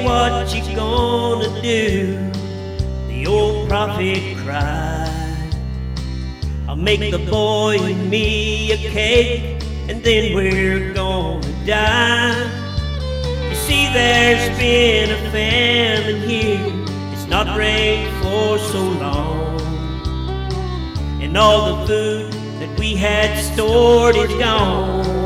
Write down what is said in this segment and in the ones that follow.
what you gonna do? The old prophet cried. I'll make the boy and me a cake, and then we're gonna die. You see, there's been a famine here. It's not rained for so long, and all the food that we had stored is gone.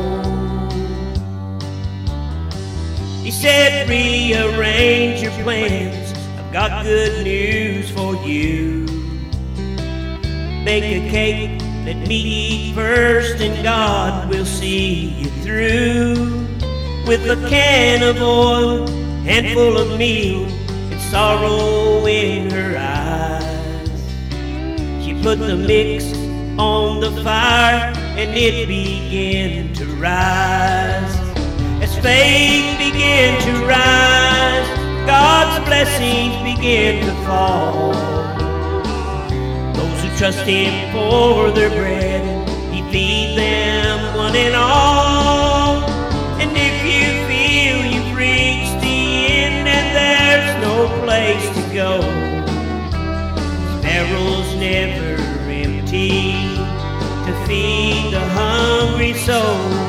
He said, rearrange your plans, I've got good news for you. Bake a cake, let me eat first, and God will see you through. With a can of oil, handful of meal, and sorrow in her eyes, she put the mix on the fire, and it began to rise. As faith began to rise, God's blessings began to fall. Those who trust Him for their bread, He feeds them one and all. And if you feel you've reached the end and there's no place to go, His barrel's never empty to feed the hungry soul.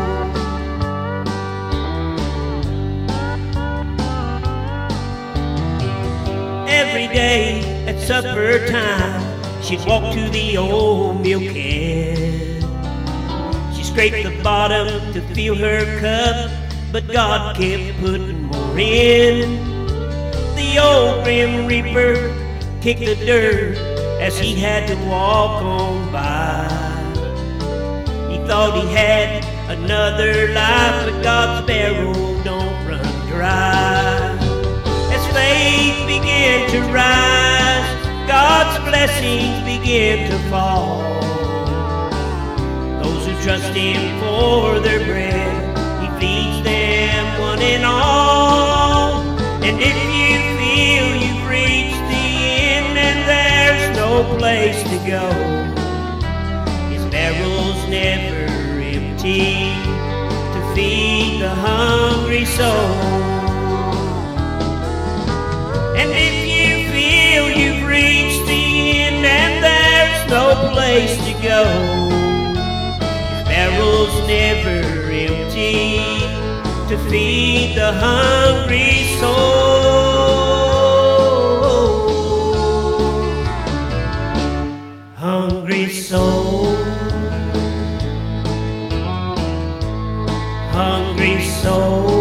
Every day at supper time, she'd walk to the old milk can. She scraped the bottom to fill her cup, but God kept putting more in. The old Grim Reaper kicked the dirt as he had to walk on by. He thought he had another life, but God's barrel don't run dry. As faith began to rise, God's blessings began to fall. Those who trust Him for their bread, He feeds them one and all. And if you feel you've reached the end and there's no place to go, His barrel's never empty to feed the hungry soul. And if you feel you've reached the end and there's no place to go, His barrel's never empty to feed the hungry soul. Hungry soul. Hungry soul.